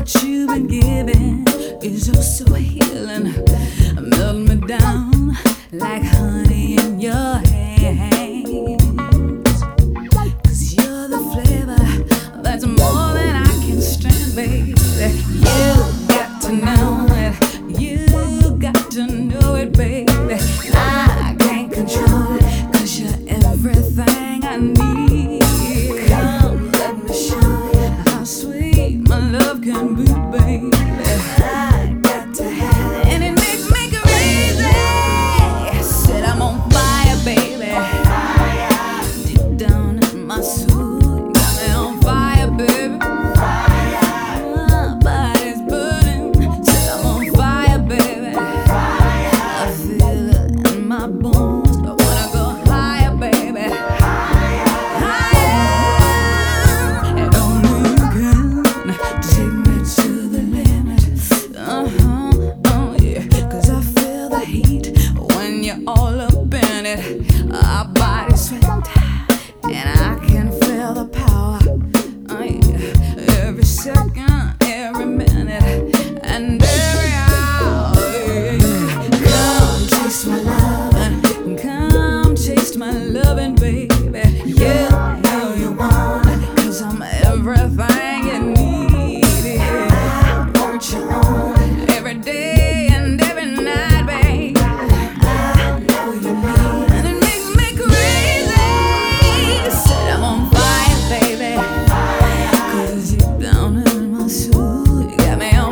what you've been giving is oh so healing. Melt me down like honey in your hands. 'Cause you're the flavor that's more than I can stand, baby. You got to know it. You got to know it, baby. I can't control it, 'cause you're everything I need. Come, let me show you how sweet my love can be, baby. I got to have it, and it makes me crazy. Said I'm on fire, baby. Deep down in my soul, you got me on fire, baby. My body's burning. Said I'm on fire, baby. I feel it in my bones. I wanna go higher, baby. Higher. And only you can take me to the limit. Oh yeah. 'Cause I feel the heat when you're all up in it. Our bodies sweat, and I can feel the power. Oh yeah. Every second, every minute, and every hour. Yeah. Come taste my loving, come taste my loving, baby. Yeah, know you want it, 'cause I'm everything you need. Yeah. I want you on it every day and every night, baby. I know you need it, and it makes me crazy. Said I'm on fire, baby. 'Cause you down in my soul, you got me on